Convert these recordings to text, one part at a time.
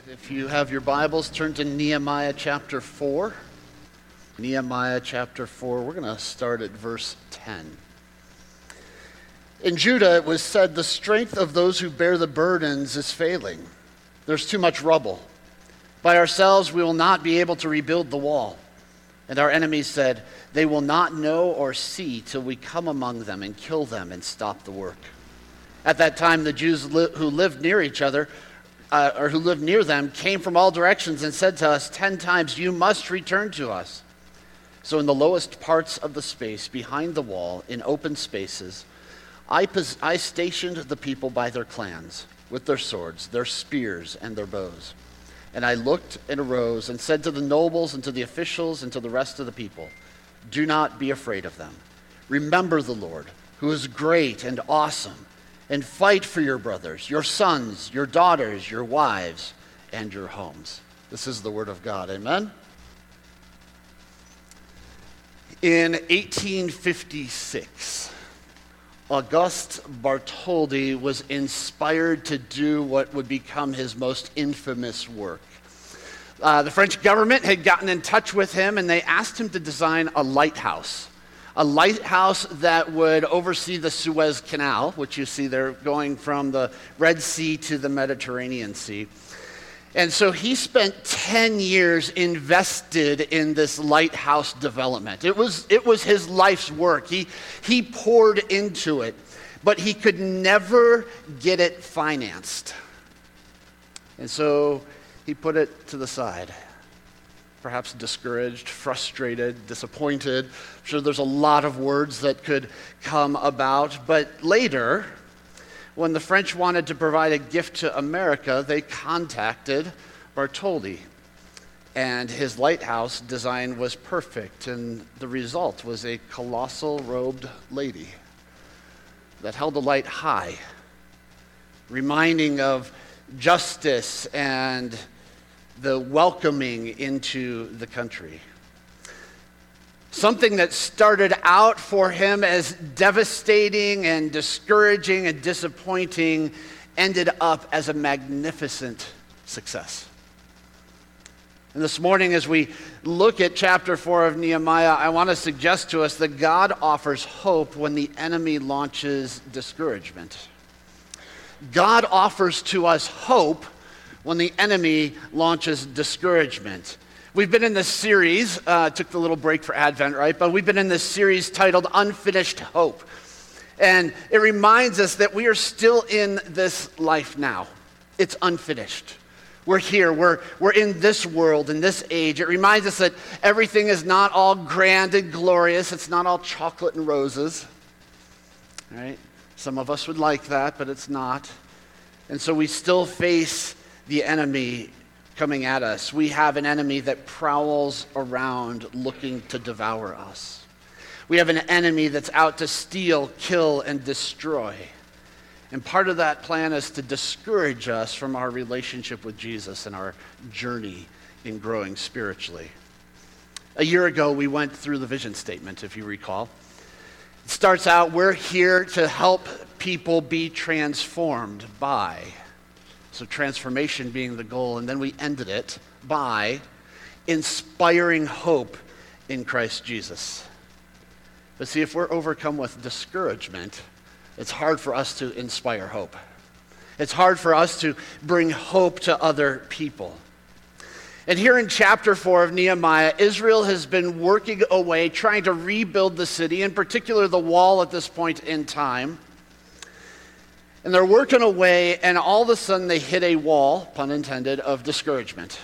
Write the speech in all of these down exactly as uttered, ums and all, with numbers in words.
If you have your Bibles, turn to Nehemiah chapter four. Nehemiah chapter four, we're going to start at verse ten. In Judah it was said, the strength of those who bear the burdens is failing. There's too much rubble. By ourselves we will not be able to rebuild the wall. And our enemies said, they will not know or see till we come among them and kill them and stop the work. At that time the Jews li- who lived near each other Uh, or who lived near them, came from all directions and said to us ten times, you must return to us. So in the lowest parts of the space, behind the wall, in open spaces, I, pos- I stationed the people by their clans, with their swords, their spears, and their bows. And I looked and arose and said to the nobles and to the officials and to the rest of the people, do not be afraid of them. Remember the Lord, who is great and awesome, and fight for your brothers, your sons, your daughters, your wives, and your homes. This is the word of God. Amen? In eighteen fifty-six, Auguste Bartholdi was inspired to do what would become his most infamous work. Uh, the French government had gotten in touch with him, and they asked him to design a lighthouse. A lighthouse that would oversee the Suez Canal, which you see there going from the Red Sea to the Mediterranean Sea. And so he spent ten years invested in this lighthouse development. It was, it was his life's work. He, he poured into it, but he could never get it financed. And so he put it to the side. Perhaps discouraged, frustrated, disappointed. I'm sure there's a lot of words that could come about. But later, when the French wanted to provide a gift to America, they contacted Bartholdi. And his lighthouse design was perfect. And the result was a colossal robed lady that held a light high, reminding of justice and the welcoming into the country. Something that started out for him as devastating and discouraging and disappointing ended up as a magnificent success. And this morning, as we look at chapter four of Nehemiah, I want to suggest to us that God offers hope when the enemy launches discouragement. God offers to us hope when the enemy launches discouragement. We've been in this series, uh, took the little break for Advent, right? But we've been in this series titled Unfinished Hope. And it reminds us that we are still in this life now. It's unfinished. We're here, we're, we're in this world, in this age. It reminds us that everything is not all grand and glorious. It's not all chocolate and roses, right? Some of us would like that, but it's not. And so we still face the enemy coming at us. We have an enemy that prowls around looking to devour us. We have an enemy that's out to steal, kill, and destroy. And part of that plan is to discourage us from our relationship with Jesus and our journey in growing spiritually. A year ago, we went through the vision statement, if you recall. It starts out, we're here to help people be transformed by. So transformation being the goal, and then we ended it by inspiring hope in Christ Jesus. But see, if we're overcome with discouragement, it's hard for us to inspire hope. It's hard for us to bring hope to other people. And here in chapter four of Nehemiah, Israel has been working away, trying to rebuild the city, in particular the wall at this point in time. And they're working away, and all of a sudden they hit a wall, pun intended, of discouragement.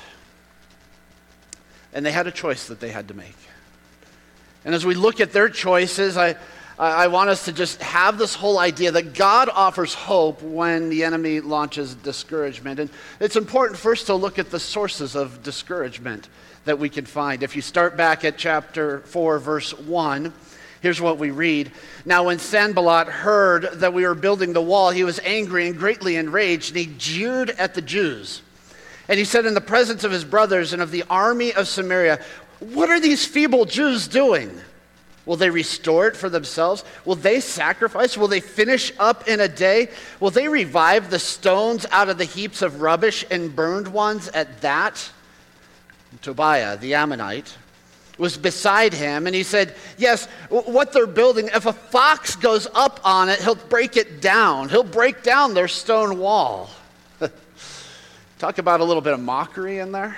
And they had a choice that they had to make. And as we look at their choices, I, I want us to just have this whole idea that God offers hope when the enemy launches discouragement. And it's important first to look at the sources of discouragement that we can find. If you start back at chapter four, verse one, here's what we read. Now when Sanballat heard that we were building the wall, he was angry and greatly enraged, and he jeered at the Jews. And he said in the presence of his brothers and of the army of Samaria, what are these feeble Jews doing? Will they restore it for themselves? Will they sacrifice? Will they finish up in a day? Will they revive the stones out of the heaps of rubbish and burned ones at that? And Tobiah, the Ammonite, was beside him, and he said, yes, what they're building, if a fox goes up on it, he'll break it down. He'll break down their stone wall. Talk about a little bit of mockery in there.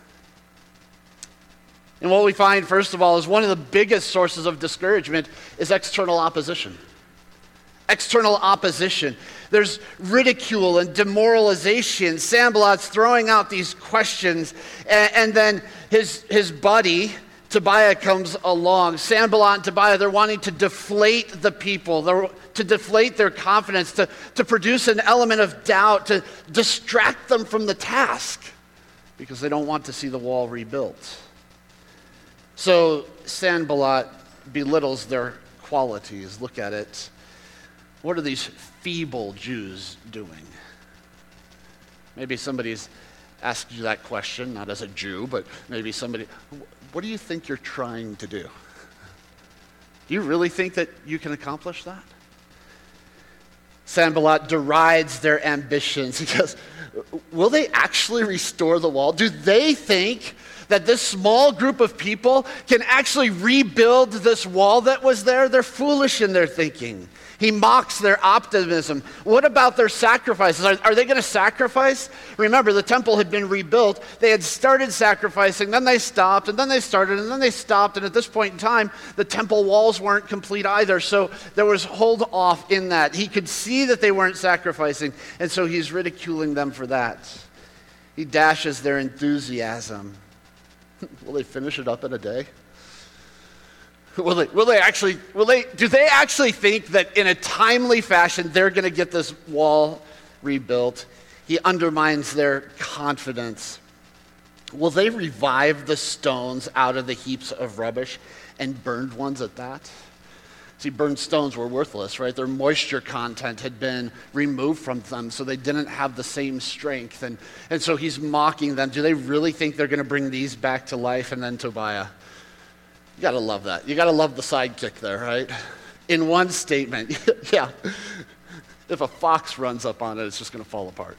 And what we find, first of all, is one of the biggest sources of discouragement is external opposition. External opposition. There's ridicule and demoralization. Sanballat's throwing out these questions, and, and then his, his buddy, Tobiah, comes along. Sanballat and Tobiah, they're wanting to deflate the people, they're, to deflate their confidence, to, to produce an element of doubt, to distract them from the task, because they don't want to see the wall rebuilt. So Sanballat belittles their qualities. Look at it. What are these feeble Jews doing? Maybe somebody's asked you that question, not as a Jew, but maybe somebody, what do you think you're trying to do? Do you really think that you can accomplish that? Sanballat derides their ambitions. He goes, will they actually restore the wall? Do they think that this small group of people can actually rebuild this wall that was there? They're foolish in their thinking. He mocks their optimism. What about their sacrifices? Are, are they going to sacrifice? Remember, the temple had been rebuilt. They had started sacrificing, then they stopped, and then they started, and then they stopped. And at this point in time, the temple walls weren't complete either. So there was hold off in that. He could see that they weren't sacrificing, and so he's ridiculing them for that. He dashes their enthusiasm. Will they finish it up in a day? Will they, will they actually, will they, do they actually think that in a timely fashion they're going to get this wall rebuilt? He undermines their confidence. Will they revive the stones out of the heaps of rubbish and burned ones at that? See, burned stones were worthless, right? Their moisture content had been removed from them, so they didn't have the same strength. And, and so he's mocking them. Do they really think they're going to bring these back to life? And then Tobiah. You got to love that. You got to love the sidekick there, right? In one statement, yeah, if a fox runs up on it, it's just going to fall apart.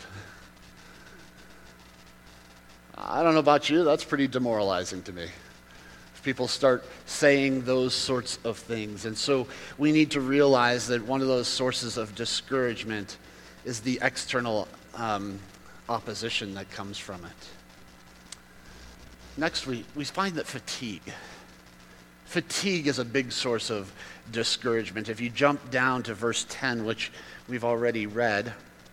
I don't know about you, that's pretty demoralizing to me. If people start saying those sorts of things. And so we need to realize that one of those sources of discouragement is the external um, opposition that comes from it. Next, we, we find that fatigue. Fatigue is a big source of discouragement. If you jump down to verse ten, which we've already read,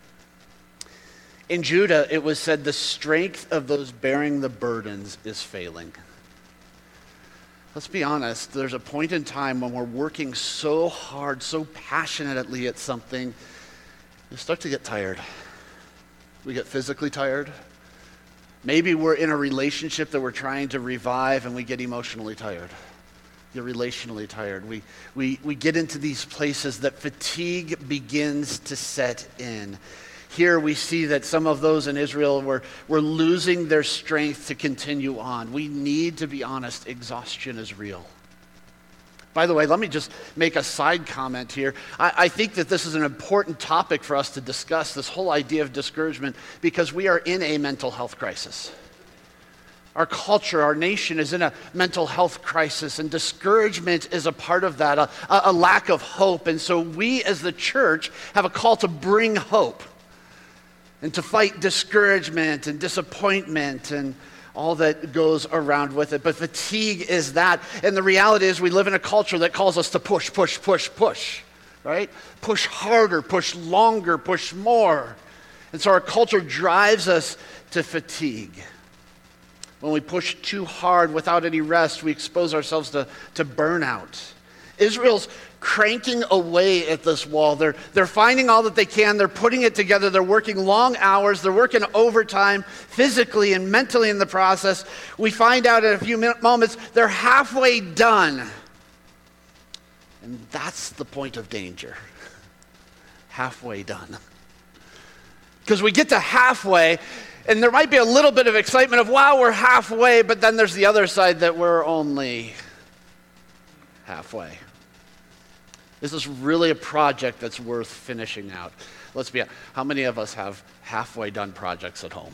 in Judah it was said, the strength of those bearing the burdens is failing. Let's be honest, there's a point in time when we're working so hard, so passionately at something, you start to get tired. We get physically tired. Maybe we're in a relationship that we're trying to revive and we get emotionally tired. You're relationally tired. We, we, we get into these places that fatigue begins to set in. Here we see that some of those in Israel were, were losing their strength to continue on. We need to be honest, exhaustion is real. By the way, let me just make a side comment here. I, I think that this is an important topic for us to discuss, this whole idea of discouragement, because we are in a mental health crisis. Our culture, our nation is in a mental health crisis, and discouragement is a part of that, a, a lack of hope. And so we as the church have a call to bring hope and to fight discouragement and disappointment and all that goes around with it. But fatigue is that. And the reality is we live in a culture that calls us to push, push, push, push, right? Push harder, push longer, push more. And so our culture drives us to fatigue. When we push too hard without any rest, we expose ourselves to, to burnout. Israel's cranking away at this wall. They're, they're finding all that they can. They're putting it together. They're working long hours. They're working overtime physically and mentally in the process. We find out in a few minute, moments they're halfway done. And that's the point of danger. Halfway done. Because we get to halfway, and there might be a little bit of excitement of, wow, we're halfway, but then there's the other side that we're only halfway. Is this really a project that's worth finishing out? Let's be honest. How many of us have halfway done projects at home?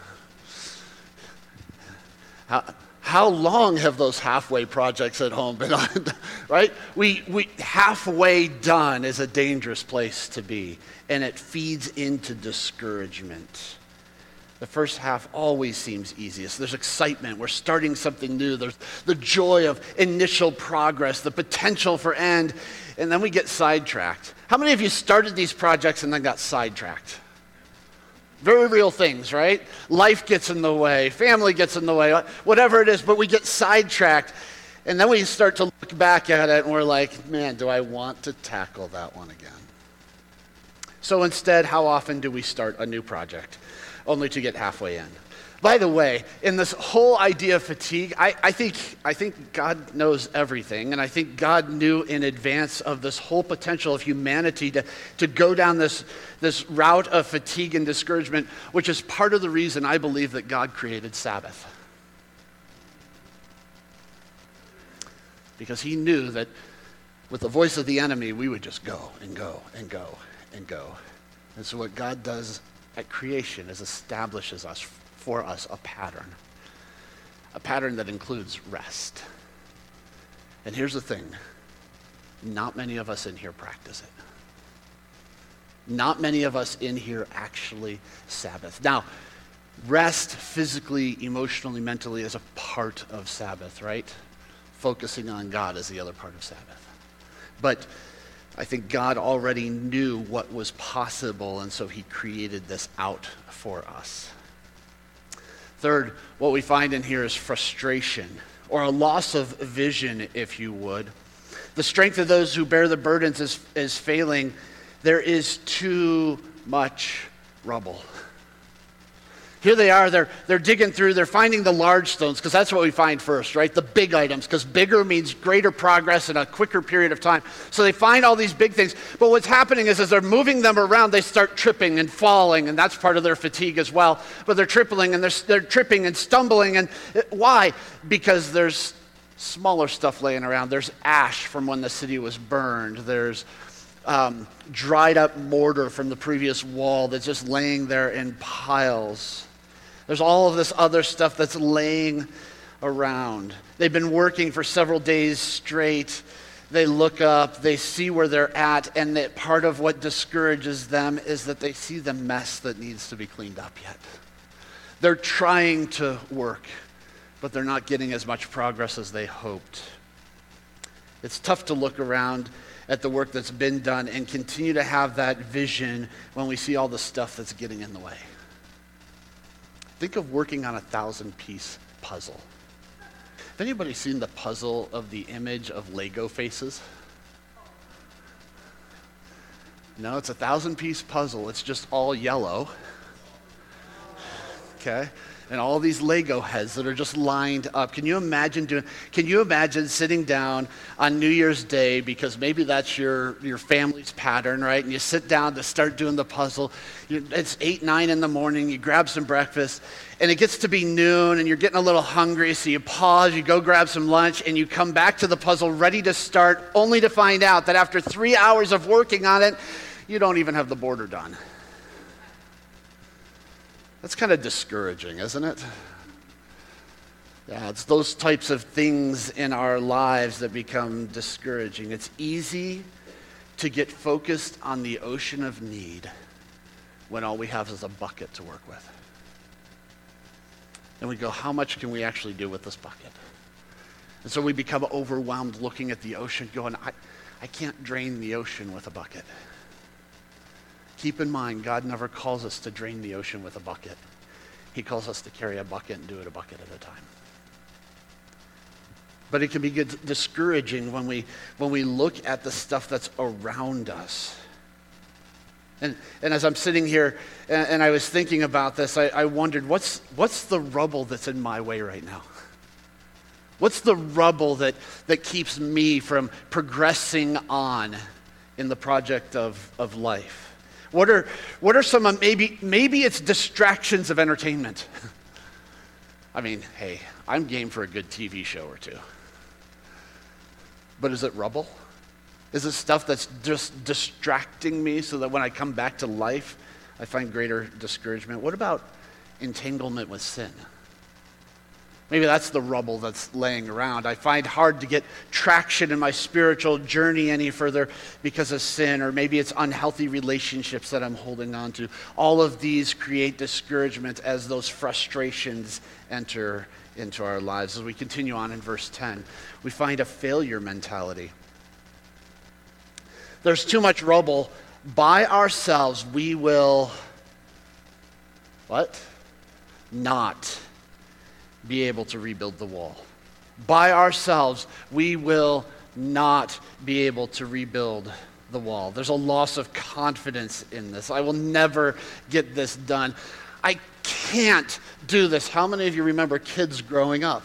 How, how long have those halfway projects at home been on? Right? We, we halfway done is a dangerous place to be, and it feeds into discouragement. The first half always seems easiest. There's excitement. We're starting something new. There's the joy of initial progress, the potential for end, and then we get sidetracked. How many of you started these projects and then got sidetracked? Very real things, right? Life gets in the way, family gets in the way, whatever it is, but we get sidetracked. And then we start to look back at it and we're like, man, do I want to tackle that one again? So instead, how often do we start a new project only to get halfway in? By the way, in this whole idea of fatigue, I, I think I think God knows everything, and I think God knew in advance of this whole potential of humanity to, to go down this, this route of fatigue and discouragement, which is part of the reason I believe that God created Sabbath. Because he knew that with the voice of the enemy, we would just go and go and go and go. And so what God does at creation is establishes us for us a pattern, a pattern that includes rest. And here's the thing, not many of us in here practice it. Not many of us in here actually Sabbath. Now, rest physically, emotionally, mentally is a part of Sabbath, right? Focusing on God is the other part of Sabbath. But I think God already knew what was possible, and so he created this out for us. Third, what we find in here is frustration, or a loss of vision, if you would. The strength of those who bear the burdens is, is failing. There is too much rubble. Here they are, they're, they're digging through, they're finding the large stones, because that's what we find first, right? The big items, because bigger means greater progress in a quicker period of time. So they find all these big things, but what's happening is as they're moving them around, they start tripping and falling, and that's part of their fatigue as well. But they're tripping and they're, they're tripping and stumbling, and why? Because there's smaller stuff laying around. There's ash from when the city was burned. There's um, dried up mortar from the previous wall that's just laying there in piles. There's all of this other stuff that's laying around. They've been working for several days straight. They look up, they see where they're at, and that part of what discourages them is that they see the mess that needs to be cleaned up yet. They're trying to work, but they're not getting as much progress as they hoped. It's tough to look around at the work that's been done and continue to have that vision when we see all the stuff that's getting in the way. Think of working on a thousand-piece puzzle. Have anybody seen the puzzle of the image of Lego faces? No, it's a thousand-piece puzzle. It's just all yellow. Okay? And all these Lego heads that are just lined up. Can you imagine doing, can you imagine sitting down on New Year's Day, because maybe that's your, your family's pattern, right? And you sit down to start doing the puzzle. You, it's eight, nine in the morning, you grab some breakfast, and it gets to be noon, and you're getting a little hungry, so you pause, you go grab some lunch, and you come back to the puzzle ready to start, only to find out that after three hours of working on it, you don't even have the border done. That's kind of discouraging, isn't it? Yeah, it's those types of things in our lives that become discouraging. It's easy to get focused on the ocean of need when all we have is a bucket to work with. And we go, how much can we actually do with this bucket? And so we become overwhelmed looking at the ocean going, I, I can't drain the ocean with a bucket. Keep in mind, God never calls us to drain the ocean with a bucket. He calls us to carry a bucket and do it a bucket at a time. But it can be good, discouraging when we when we look at the stuff that's around us. And and as I'm sitting here and, and I was thinking about this, I, I wondered, what's what's the rubble that's in my way right now? What's the rubble that, that keeps me from progressing on in the project of, of life? What are what are some of maybe maybe it's distractions of entertainment. I mean, hey, I'm game for a good T V show or two. But is it rubble? Is it stuff that's just distracting me so that when I come back to life, I find greater discouragement? What about entanglement with sin? Maybe that's the rubble that's laying around. I find hard to get traction in my spiritual journey any further because of sin, or maybe it's unhealthy relationships that I'm holding on to. All of these create discouragement as those frustrations enter into our lives. As we continue on in verse ten, we find a failure mentality. There's too much rubble. By ourselves, we will, what? Not be able to rebuild the wall. By ourselves, we will not be able to rebuild the wall. There's a loss of confidence in this. I will never get this done. I can't do this. How many of you remember kids growing up?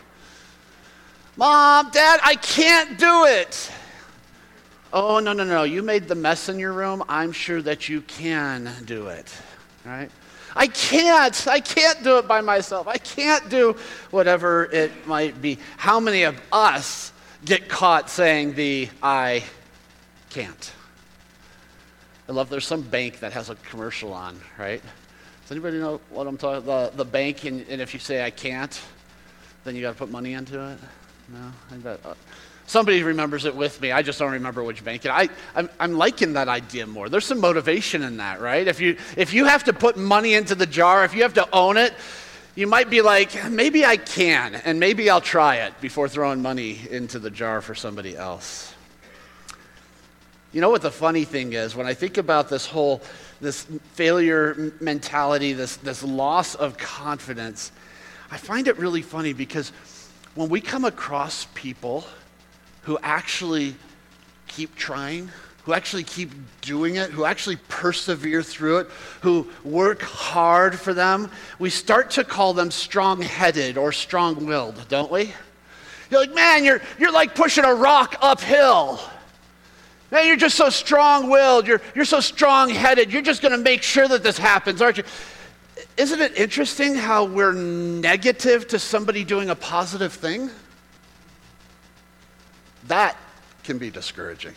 Mom, Dad, I can't do it. Oh, no, no, no. You made the mess in your room. I'm sure that you can do it, right? I can't. I can't do it by myself. I can't do whatever it might be. How many of us get caught saying the I can't? I love there's some bank that has a commercial on, right? Does anybody know what I'm talking about? The, the bank, and, and if you say I can't, then you got to put money into it? No? I bet. Uh, Somebody remembers it with me. I just don't remember which bank. I, I'm, I'm liking that idea more. There's some motivation in that, right? If you if you have to put money into the jar, if you have to own it, you might be like, maybe I can, and maybe I'll try it before throwing money into the jar for somebody else. You know what the funny thing is? When I think about this whole, this failure mentality, this, this loss of confidence, I find it really funny because when we come across people who actually keep trying, who actually keep doing it, who actually persevere through it, who work hard for them, we start to call them strong-headed or strong-willed, don't we? You're like, man, you're, you're like pushing a rock uphill. Man, you're just so strong-willed. You're, you're so strong-headed. You're just going to make sure that this happens, aren't you? Isn't it interesting how we're negative to somebody doing a positive thing? That can be discouraging.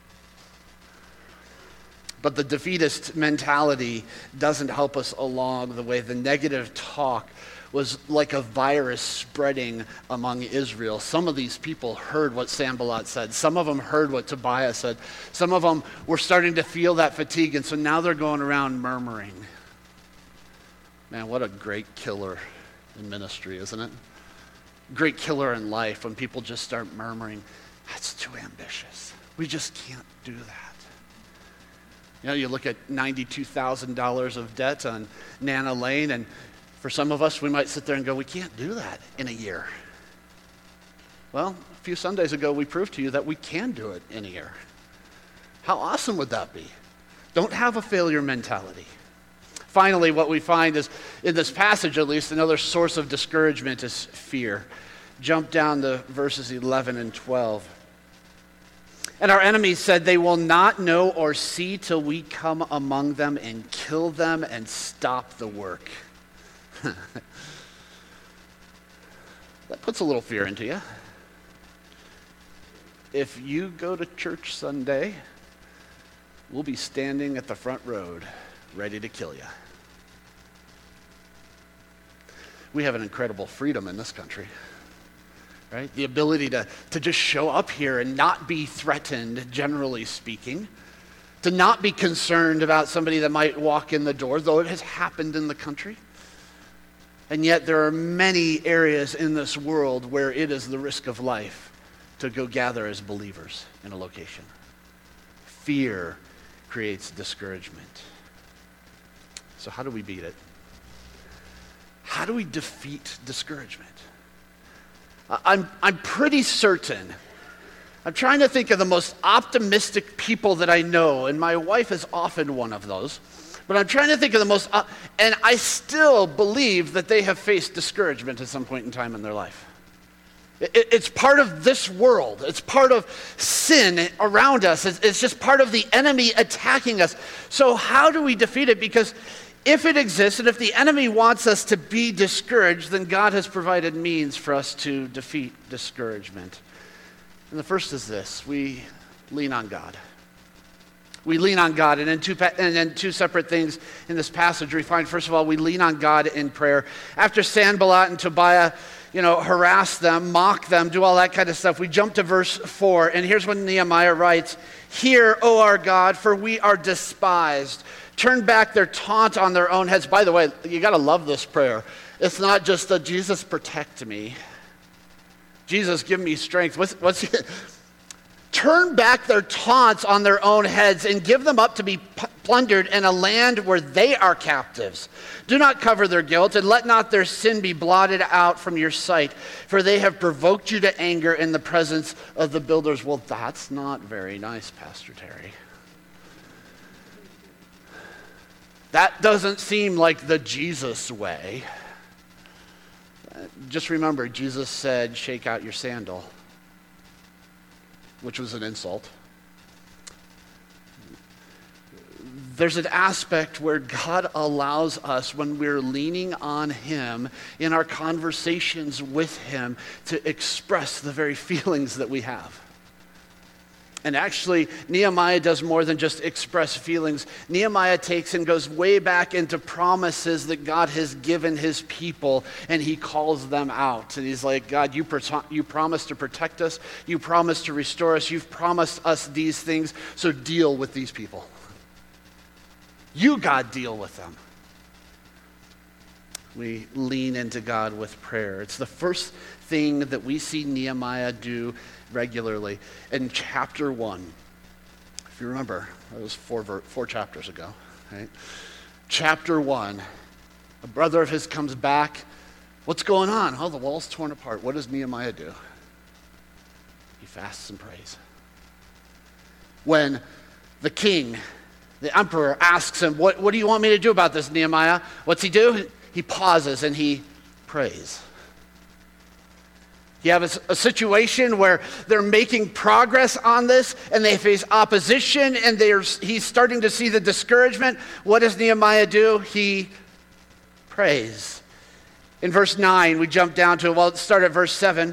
But the defeatist mentality doesn't help us along the way. The negative talk was like a virus spreading among Israel. Some of these people heard what Sanballat said. Some of them heard what Tobiah said. Some of them were starting to feel that fatigue, and so now they're going around murmuring. Man, what a great killer in ministry, isn't it? Great killer in life when people just start murmuring. That's too ambitious. We just can't do that. You know, you look at ninety-two thousand dollars of debt on Nana Lane, and for some of us, we might sit there and go, we can't do that in a year. Well, a few Sundays ago, we proved to you that we can do it in a year. How awesome would that be? Don't have a failure mentality. Finally, what we find is, in this passage at least, another source of discouragement is fear. Jump down to verses eleven and twelve. And our enemies said, they will not know or see till we come among them and kill them and stop the work. That puts a little fear into you. If you go to church Sunday, we'll be standing at the front road ready to kill you. We have an incredible freedom in this country. Right? The ability to, to just show up here and not be threatened, generally speaking. To not be concerned about somebody that might walk in the door, though it has happened in the country. And yet there are many areas in this world where it is the risk of life to go gather as believers in a location. Fear creates discouragement. So how do we beat it? How do we defeat discouragement? I'm, I'm pretty certain, I'm trying to think of the most optimistic people that I know, and my wife is often one of those, but I'm trying to think of the most, uh, and I still believe that they have faced discouragement at some point in time in their life. It, it's part of this world. It's part of sin around us. It's, it's just part of the enemy attacking us. So how do we defeat it? Because if it exists, and if the enemy wants us to be discouraged, then God has provided means for us to defeat discouragement. And the first is this: we lean on God. We lean on God. And then two, and then two separate things in this passage we find. First of all, we lean on God in prayer. After Sanballat and Tobiah, you know, harass them, mock them, do all that kind of stuff, we jump to verse four. And here's what Nehemiah writes: "Hear, O our God, for we are despised. Turn back their taunt on their own heads." By the way, you got to love this prayer. It's not just a Jesus protect me. Jesus give me strength. What's, what's it? Turn back their taunts on their own heads and give them up to be p- plundered in a land where they are captives. Do not cover their guilt, and let not their sin be blotted out from your sight, for they have provoked you to anger in the presence of the builders. Well, that's not very nice, Pastor Terry. That doesn't seem like the Jesus way. Just remember, Jesus said, "Shake out your sandal," which was an insult. There's an aspect where God allows us, when we're leaning on Him in our conversations with Him, to express the very feelings that we have. And actually, Nehemiah does more than just express feelings. Nehemiah takes and goes way back into promises that God has given His people, and he calls them out. And he's like, "God, you, pro- you promised to protect us. You promised to restore us. You've promised us these things, so deal with these people. You, God, deal with them." We lean into God with prayer. It's the first thing that we see Nehemiah do regularly. In chapter one, if you remember, that was four, four chapters ago, right? Chapter one, a brother of his comes back. What's going on? Oh, the wall's torn apart. What does Nehemiah do? He fasts and prays. When the king, the emperor, asks him, what, what do you want me to do about this, Nehemiah? What's he do? He pauses and he prays. You have a, a situation where they're making progress on this, and they face opposition, and they're, he's starting to see the discouragement. What does Nehemiah do? He prays. In verse nine, we jump down to, well, let's start at verse seven.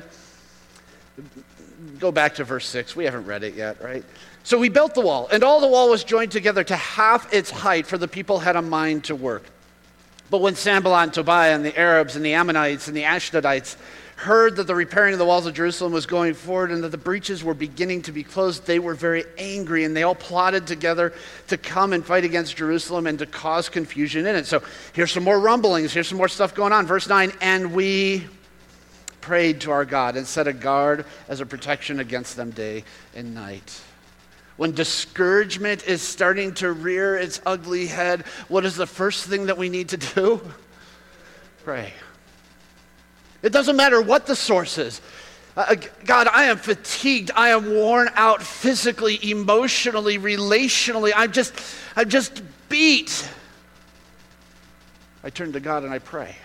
Go back to verse six. We haven't read it yet, right? "So we built the wall, and all the wall was joined together to half its height, for the people had a mind to work. But when Sanballat and Tobiah and the Arabs and the Ammonites and the Ashdodites heard that the repairing of the walls of Jerusalem was going forward and that the breaches were beginning to be closed, they were very angry, and they all plotted together to come and fight against Jerusalem and to cause confusion in it." So here's some more rumblings. Here's some more stuff going on. Verse nine, "And we prayed to our God and set a guard as a protection against them day and night." When discouragement is starting to rear its ugly head, what is the first thing that we need to do? Pray. It doesn't matter what the source is. Uh, God, I am fatigued. I am worn out physically, emotionally, relationally. I'm just, I'm just beat. I turn to God and I pray.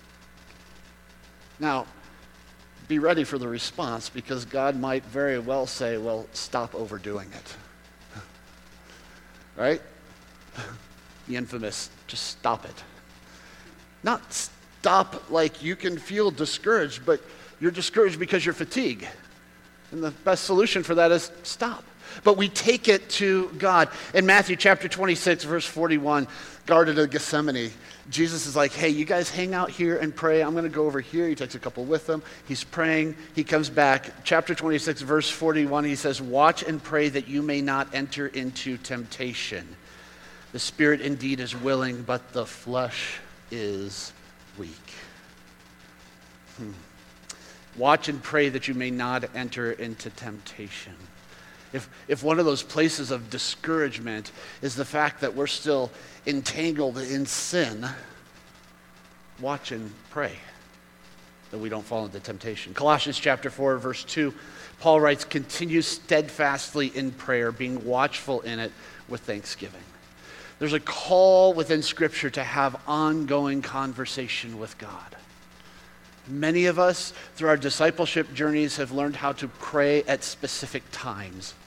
Now, be ready for the response, because God might very well say, well, stop overdoing it. Right? The infamous, just stop it. Not stop like you can feel discouraged, but you're discouraged because you're fatigued. And the best solution for that is stop. But we take it to God. In Matthew chapter twenty-six, verse forty-one, Garden of Gethsemane, Jesus is like, "Hey, you guys hang out here and pray. I'm going to go over here." He takes a couple with him. He's praying. He comes back. Chapter twenty-six, verse forty-one, he says, "Watch and pray that you may not enter into temptation. The spirit indeed is willing, but the flesh is weak." Hmm. Watch and pray that you may not enter into temptation. If, if one of those places of discouragement is the fact that we're still entangled in sin, watch and pray that we don't fall into temptation. Colossians chapter four, verse two, Paul writes, "Continue steadfastly in prayer, being watchful in it with thanksgiving." There's a call within Scripture to have ongoing conversation with God. Many of us, through our discipleship journeys, have learned how to pray at specific times.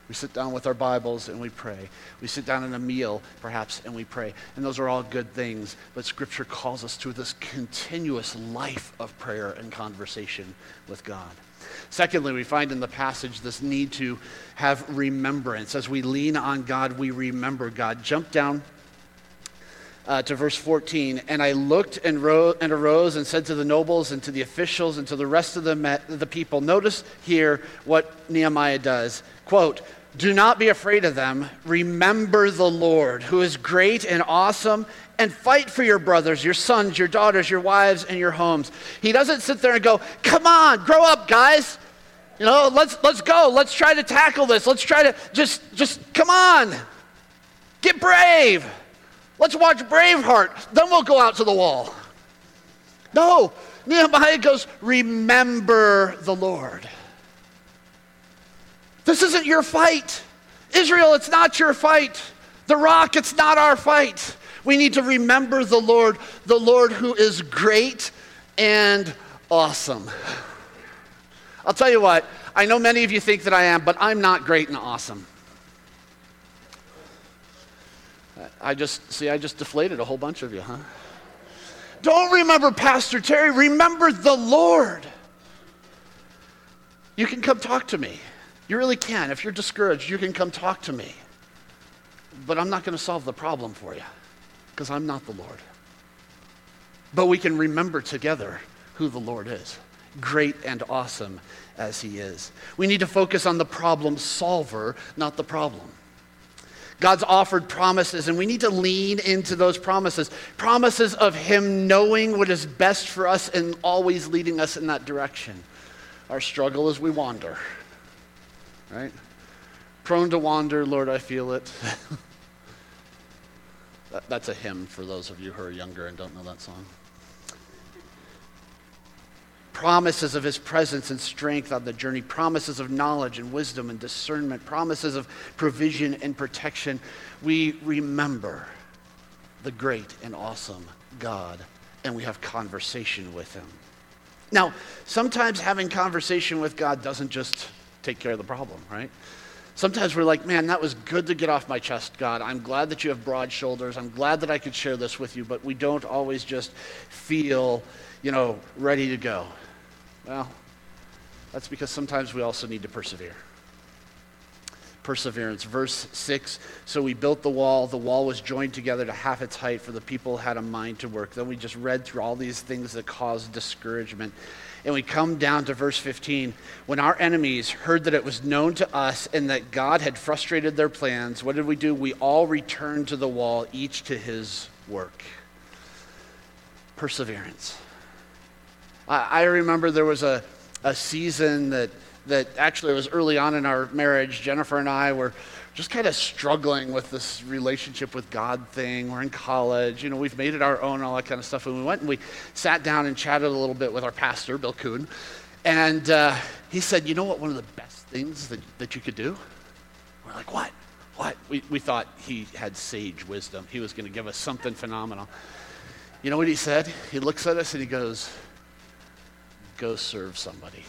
We sit down with our Bibles and we pray. We sit down at a meal, perhaps, and we pray. And those are all good things, but Scripture calls us to this continuous life of prayer and conversation with God. Secondly, we find in the passage this need to have remembrance. As we lean on God, we remember God. Jump down uh, to verse fourteen. And I looked and, ro- and arose and said to the nobles and to the officials and to the rest of the, me- the people, notice here what Nehemiah does. Quote, do not be afraid of them. Remember the Lord, who is great and awesome, and fight for your brothers, your sons, your daughters, your wives, and your homes. He doesn't sit there and go, come on, grow up, guys. You know, let's let's go. Let's try to tackle this. Let's try to just, just come on. Get brave. Let's watch Braveheart. Then we'll go out to the wall. No, Nehemiah goes, remember the Lord. This isn't your fight. Israel, it's not your fight. The Rock, it's not our fight. We need to remember the Lord, the Lord who is great and awesome. I'll tell you what, I know many of you think that I am, but I'm not great and awesome. I just, see, I just deflated a whole bunch of you, huh? Don't remember Pastor Terry, remember the Lord. You can come talk to me. You really can. If you're discouraged, you can come talk to me. But I'm not going to solve the problem for you because I'm not the Lord. But we can remember together who the Lord is, great and awesome as he is. We need to focus on the problem solver, not the problem. God's offered promises, and we need to lean into those promises. Promises of him knowing what is best for us and always leading us in that direction. Our struggle is we wander. Right? Prone to wander, Lord, I feel it. that, that's a hymn for those of you who are younger and don't know that song. Promises of his presence and strength on the journey. Promises of knowledge and wisdom and discernment. Promises of provision and protection. We remember the great and awesome God, and we have conversation with him. Now, sometimes having conversation with God doesn't just take care of the problem, right? Sometimes we're like, man, that was good to get off my chest, God. I'm glad that you have broad shoulders. I'm glad that I could share this with you, but we don't always just feel, you know, ready to go. Well, that's because sometimes we also need to persevere. Perseverance. Verse six, so we built the wall. The wall was joined together to half its height, for the people had a mind to work. Then we just read through all these things that cause discouragement. And we come down to verse fifteen. When our enemies heard that it was known to us and that God had frustrated their plans, what did we do? We all returned to the wall, each to his work. Perseverance. I, I remember there was a, a season that, that actually was early on in our marriage. Jennifer and I were just kind of struggling with this relationship with God thing. We're in college, you know, we've made it our own, all that kind of stuff. And we went and we sat down and chatted a little bit with our pastor, Bill Kuhn. And uh, he said, you know what, one of the best things that, that you could do? We're like, what? What? We, we thought he had sage wisdom. He was going to give us something phenomenal. You know what he said? He looks at us and he goes, go serve somebody.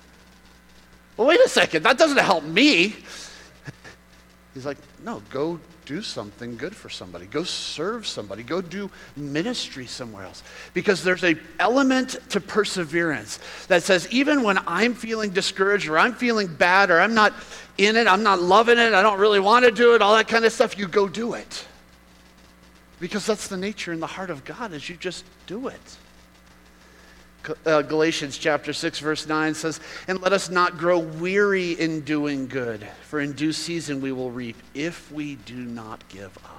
Well, wait a second, that doesn't help me. He's like, no, go do something good for somebody. Go serve somebody. Go do ministry somewhere else. Because there's an element to perseverance that says even when I'm feeling discouraged or I'm feeling bad or I'm not in it, I'm not loving it, I don't really want to do it, all that kind of stuff, you go do it. Because that's the nature and the heart of God is you just do it. Uh, Galatians chapter six verse nine says, and let us not grow weary in doing good, for in due season we will reap if we do not give up.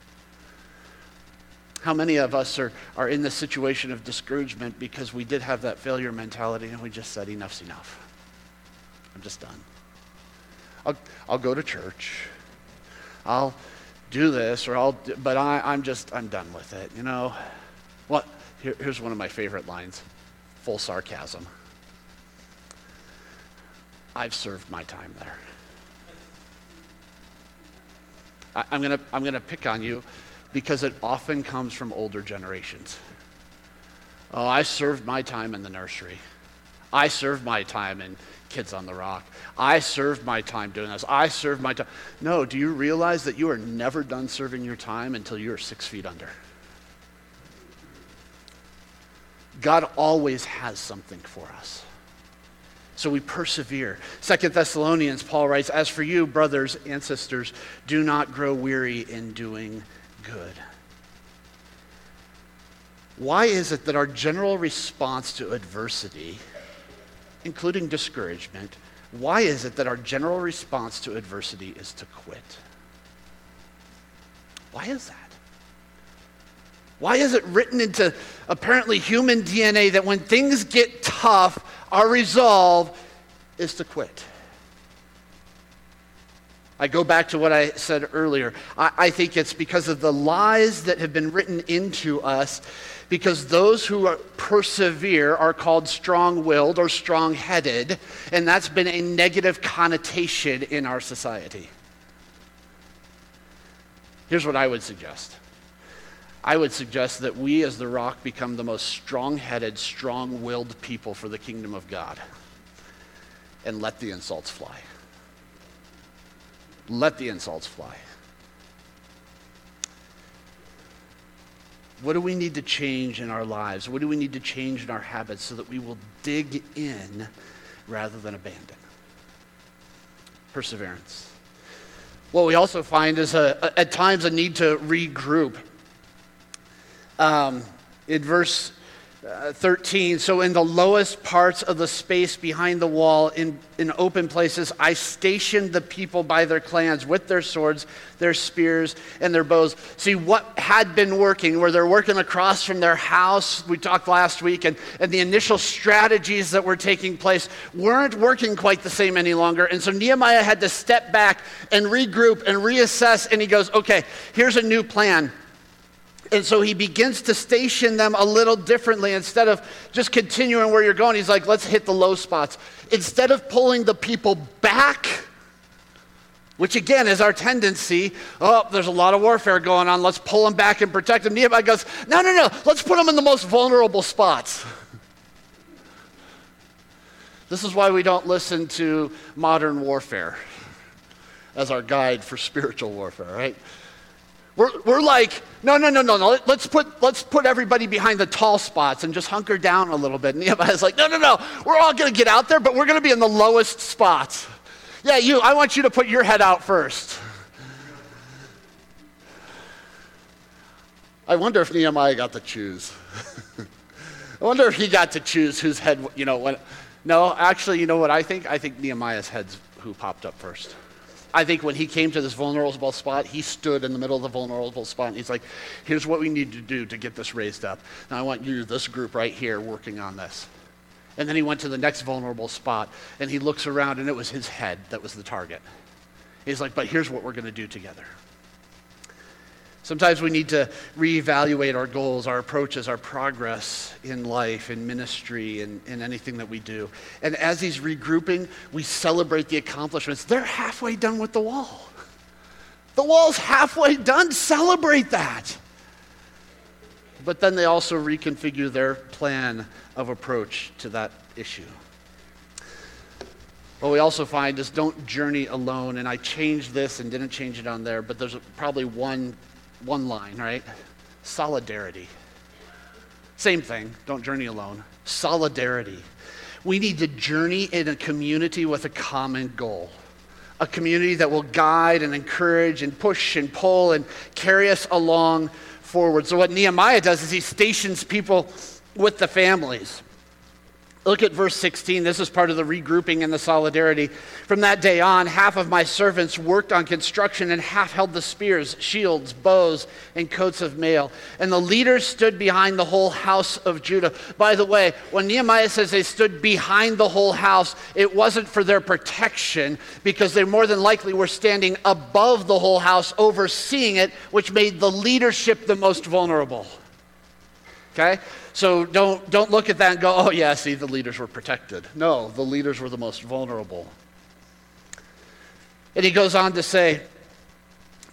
How many of us are, are in the situation of discouragement because we did have that failure mentality and we just said enough's enough. I'm just done. I'll, I'll go to church. I'll do this or I'll, do, but I, I'm just, I'm done with it. You know, what? Here, here's one of my favorite lines. Full sarcasm. I've served my time there. I, I'm gonna I'm gonna pick on you because it often comes from older generations. Oh, I served my time in the nursery. I served my time in Kids on the Rock. I served my time doing this. I served my time. No, do you realize that you are never done serving your time until you are six feet under? God always has something for us. So we persevere. Second Thessalonians, Paul writes, as for you, brothers and sisters, do not grow weary in doing good. Why is it that our general response to adversity, including discouragement, why is it that our general response to adversity is to quit? Why is that? Why is it written into apparently human D N A that when things get tough, our resolve is to quit? I go back to what I said earlier. I, I think it's because of the lies that have been written into us, because those who are, persevere are called strong-willed or strong-headed, and that's been a negative connotation in our society. Here's what I would suggest. I would suggest that we as the Rock become the most strong-headed, strong-willed people for the kingdom of God, and let the insults fly. Let the insults fly. What do we need to change in our lives? What do we need to change in our habits so that we will dig in rather than abandon? Perseverance. What we also find is a, a, at times a need to regroup. Um, in verse uh, thirteen, so in the lowest parts of the space behind the wall, in, in open places, I stationed the people by their clans with their swords, their spears, and their bows. See, what had been working, where they're working across from their house, we talked last week, and, and the initial strategies that were taking place weren't working quite the same any longer. And so Nehemiah had to step back and regroup and reassess, and he goes, okay, here's a new plan. And so he begins to station them a little differently. Instead of just continuing where you're going, he's like, let's hit the low spots. Instead of pulling the people back, which again is our tendency, oh, there's a lot of warfare going on, let's pull them back and protect them. Nehemiah goes, no, no, no, let's put them in the most vulnerable spots. This is why we don't listen to modern warfare as our guide for spiritual warfare, right? We're, we're like, no, no, no, no, no. Let's put, let's put everybody behind the tall spots and just hunker down a little bit. And Nehemiah's like, no, no, no. We're all going to get out there, but we're going to be in the lowest spots. Yeah, you, I want you to put your head out first. I wonder if Nehemiah got to choose. I wonder if he got to choose whose head, you know, when. No, actually, you know what I think? I think Nehemiah's head's who popped up first. I think when he came to this vulnerable spot, he stood in the middle of the vulnerable spot, and he's like, here's what we need to do to get this raised up. Now I want you, this group right here, working on this. And then he went to the next vulnerable spot, and he looks around, and it was his head that was the target. He's like, but here's what we're going to do together. Sometimes we need to reevaluate our goals, our approaches, our progress in life, in ministry, and in, in anything that we do. And as he's regrouping, we celebrate the accomplishments. They're halfway done with the wall. The wall's halfway done. Celebrate that. But then they also reconfigure their plan of approach to that issue. What we also find is don't journey alone. And I changed this and didn't change it on there, but there's probably one One line, right? Solidarity. Same thing, don't journey alone. Solidarity. We need to journey in a community with a common goal. A community that will guide and encourage and push and pull and carry us along forward. So what Nehemiah does is he stations people with the families. Look at verse sixteen. This is part of the regrouping and the solidarity. From that day on, half of my servants worked on construction and half held the spears, shields, bows, and coats of mail. And the leaders stood behind the whole house of Judah. By the way, when Nehemiah says they stood behind the whole house, it wasn't for their protection, because they more than likely were standing above the whole house, overseeing it, which made the leadership the most vulnerable. Okay? So don't, don't look at that and go, oh yeah, see, the leaders were protected. No, the leaders were the most vulnerable. And he goes on to say,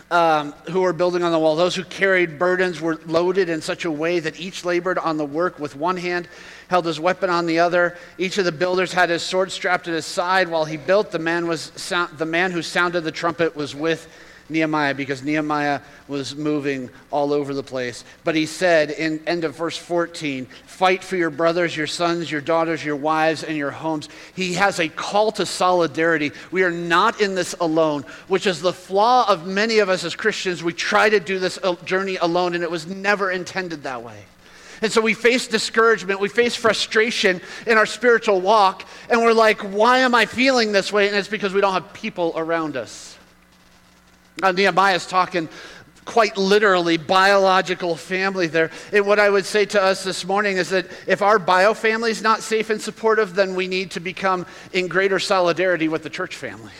um, who were building on the wall. Those who carried burdens were loaded in such a way that each labored on the work with one hand, held his weapon on the other. Each of the builders had his sword strapped at his side while he built. The man was sound, the man who sounded the trumpet was with Nehemiah, because Nehemiah was moving all over the place. But he said in end of verse fourteen, fight for your brothers, your sons, your daughters, your wives, and your homes. He has a call to solidarity. We are not in this alone, which is the flaw of many of us as Christians. We try to do this journey alone, and it was never intended that way. And so we face discouragement, we face frustration in our spiritual walk, and we're like, why am I feeling this way? And it's because we don't have people around us. Uh, Nehemiah is talking quite literally biological family there. And what I would say to us this morning is that if our bio family is not safe and supportive, then we need to become in greater solidarity with the church family.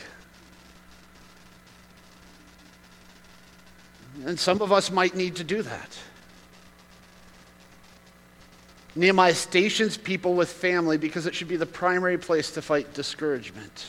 And some of us might need to do that. Nehemiah stations people with family because it should be the primary place to fight discouragement.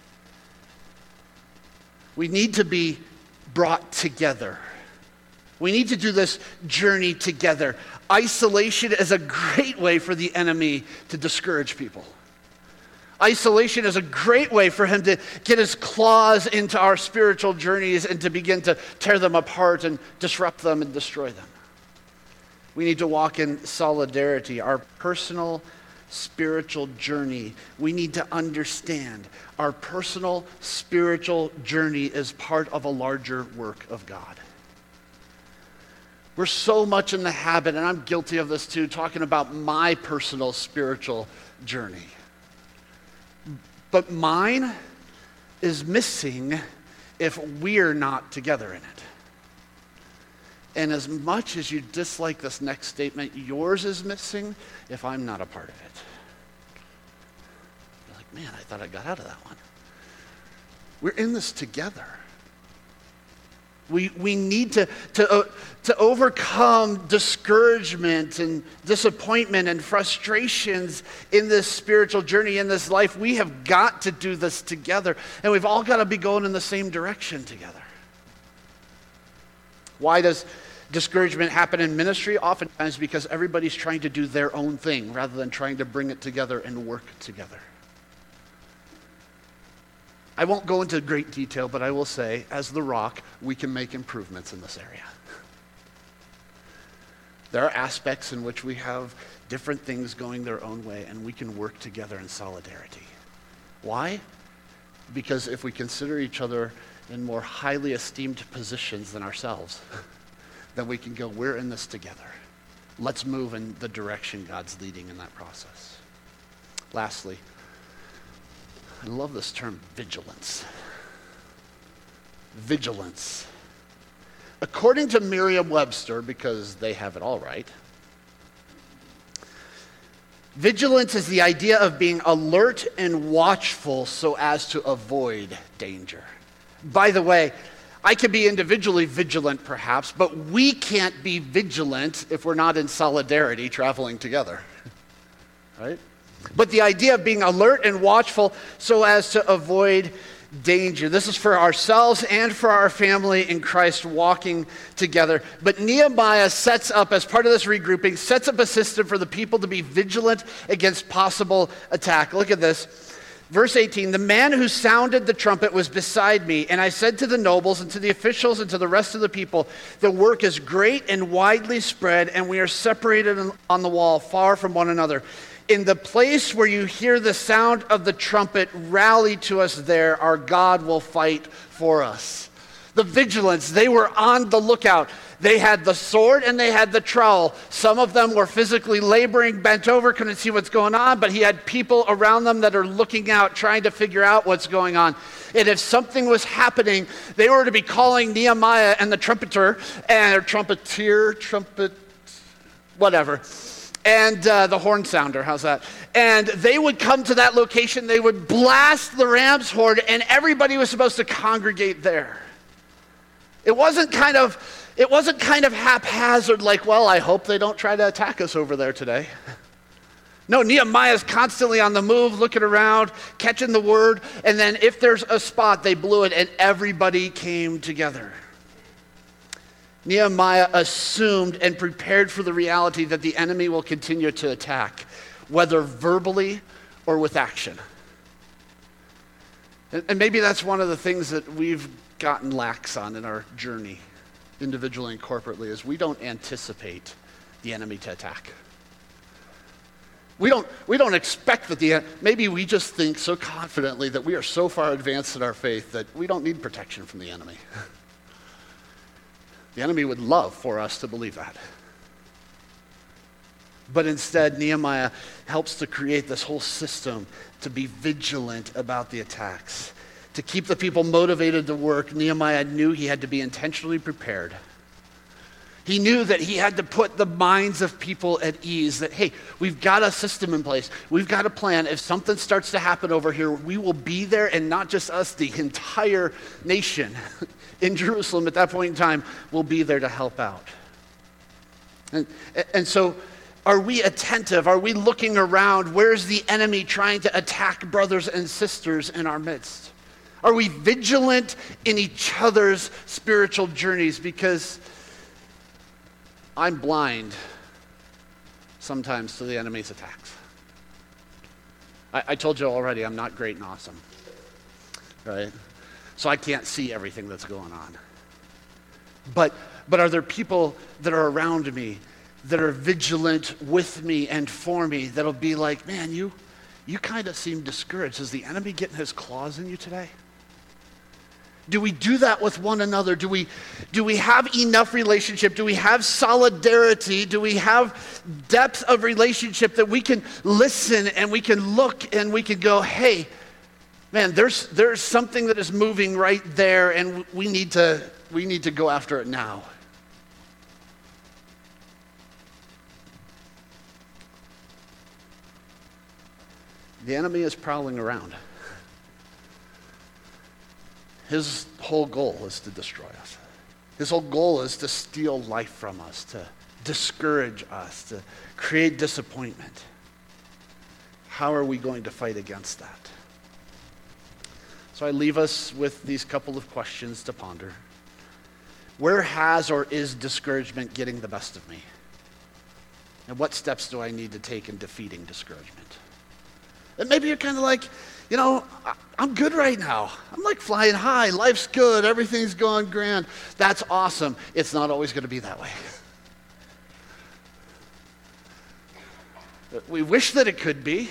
We need to be brought together. We need to do this journey together. Isolation is a great way for the enemy to discourage people. Isolation is a great way for him to get his claws into our spiritual journeys and to begin to tear them apart and disrupt them and destroy them. We need to walk in solidarity, our personal spiritual journey. We need to understand our personal spiritual journey is part of a larger work of God. We're so much in the habit, and I'm guilty of this too, talking about my personal spiritual journey. But mine is missing if we're not together in it. And as much as you dislike this next statement, yours is missing if I'm not a part of it. You're like, man, I thought I got out of that one. We're in this together. We we need to, to, uh, to overcome discouragement and disappointment and frustrations in this spiritual journey, in this life. We have got to do this together. And we've all got to be going in the same direction together. Why does discouragement happen in ministry? Oftentimes because everybody's trying to do their own thing rather than trying to bring it together and work together. I won't go into great detail, but I will say, as the Rock, we can make improvements in this area. There are aspects in which we have different things going their own way, and we can work together in solidarity. Why? Because if we consider each other in more highly esteemed positions than ourselves, then we can go, we're in this together. Let's move in the direction God's leading in that process. Lastly, I love this term, vigilance. Vigilance. According to Merriam-Webster, because they have it all right, vigilance is the idea of being alert and watchful so as to avoid danger. By the way, I can be individually vigilant perhaps, but we can't be vigilant if we're not in solidarity traveling together, right? But the idea of being alert and watchful so as to avoid danger. This is for ourselves and for our family in Christ walking together. But Nehemiah sets up, as part of this regrouping, sets up a system for the people to be vigilant against possible attack. Look at this. Verse eighteen, the man who sounded the trumpet was beside me, and I said to the nobles and to the officials and to the rest of the people, the work is great and widely spread, and we are separated on the wall, far from one another. In the place where you hear the sound of the trumpet, rally to us there. Our God will fight for us. The vigilance, they were on the lookout. They had the sword and they had the trowel. Some of them were physically laboring, bent over, couldn't see what's going on, but he had people around them that are looking out, trying to figure out what's going on. And if something was happening, they were to be calling Nehemiah and the trumpeter, and or trumpeter, trumpet, whatever. And uh, the horn sounder, how's that? And they would come to that location, they would blast the ram's horn, and everybody was supposed to congregate there. It wasn't kind of, it wasn't kind of haphazard, like, well, I hope they don't try to attack us over there today. No, Nehemiah's constantly on the move, looking around, catching the word, and then if there's a spot, they blew it, and everybody came together. Nehemiah assumed and prepared for the reality that the enemy will continue to attack, whether verbally or with action. And, and maybe that's one of the things that we've gotten lax on in our journey, individually and corporately, is we don't anticipate the enemy to attack. We don't, we don't expect that the, maybe we just think so confidently that we are so far advanced in our faith that we don't need protection from the enemy. The enemy would love for us to believe that. But instead, Nehemiah helps to create this whole system to be vigilant about the attacks. To keep the people motivated to work, Nehemiah knew he had to be intentionally prepared. He knew that he had to put the minds of people at ease, that, hey, we've got a system in place. We've got a plan. If something starts to happen over here, we will be there, and not just us, the entire nation in Jerusalem at that point in time will be there to help out. And, and so are we attentive? Are we looking around? Where's the enemy trying to attack brothers and sisters in our midst? Are we vigilant in each other's spiritual journeys? Because I'm blind sometimes to the enemy's attacks. I, I told you already, I'm not great and awesome, right? So I can't see everything that's going on. But, but are there people that are around me that are vigilant with me and for me that'll be like, man, you, you kind of seem discouraged. Is the enemy getting his claws in you today? Do we do that with one another? Do we, do we have enough relationship? Do we have solidarity? Do we have depth of relationship that we can listen and we can look and we can go, hey, man, there's, there's something that is moving right there, and we need to, we need to go after it now. The enemy is prowling around. His whole goal is to destroy us. His whole goal is to steal life from us, to discourage us, to create disappointment. How are we going to fight against that? So I leave us with these couple of questions to ponder. Where has or is discouragement getting the best of me? And what steps do I need to take in defeating discouragement? And maybe you're kind of like, you know, I'm good right now. I'm like flying high. Life's good. Everything's going grand. That's awesome. It's not always going to be that way. We wish that it could be.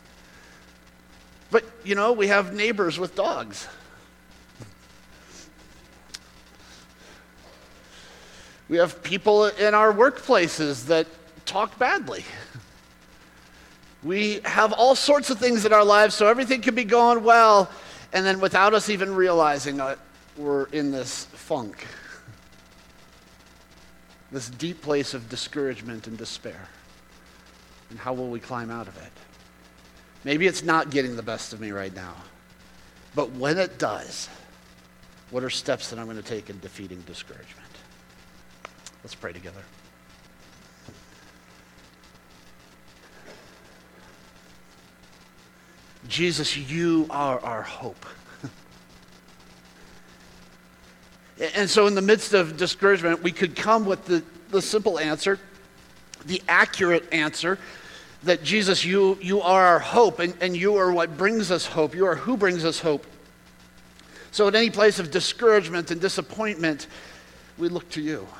But, you know, we have neighbors with dogs. We have people in our workplaces that talk badly. We have all sorts of things in our lives, so everything can be going well, and then without us even realizing that we're in this funk, this deep place of discouragement and despair. And how will we climb out of it? Maybe it's not getting the best of me right now, but when it does, what are steps that I'm going to take in defeating discouragement? Let's pray together. Jesus, you are our hope. And so in the midst of discouragement, we could come with the, the simple answer, the accurate answer, that Jesus, you, you are our hope, and, and you are what brings us hope. You are who brings us hope. So at any place of discouragement and disappointment, we look to you.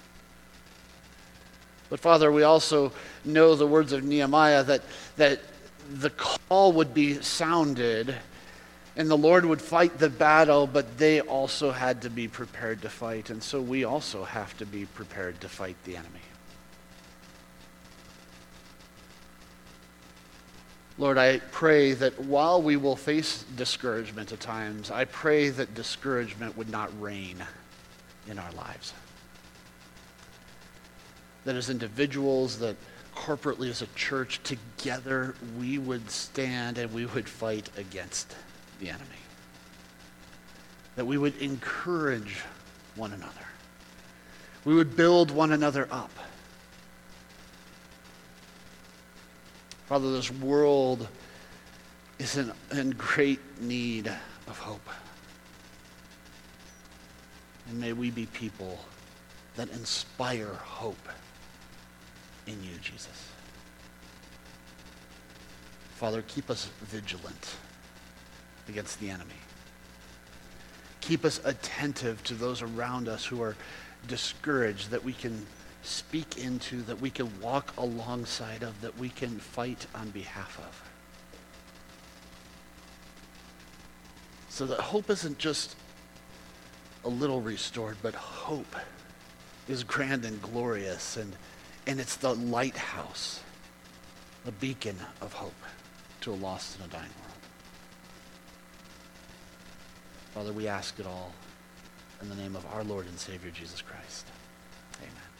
But Father, we also know the words of Nehemiah that, that the call would be sounded and the Lord would fight the battle, but they also had to be prepared to fight. And so we also have to be prepared to fight the enemy. Lord, I pray that while we will face discouragement at times, I pray that discouragement would not reign in our lives. That as individuals, that corporately as a church, together we would stand and we would fight against the enemy. That we would encourage one another. We would build one another up. Father, this world is in, in great need of hope. And may we be people that inspire hope in you, Jesus. Father, keep us vigilant against the enemy. Keep us attentive to those around us who are discouraged, that we can speak into, that we can walk alongside of, that we can fight on behalf of. So that hope isn't just a little restored, but hope is grand and glorious, and, and it's the lighthouse, a beacon of hope to a lost and a dying world. Father, we ask it all in the name of our Lord and Savior, Jesus Christ. Amen.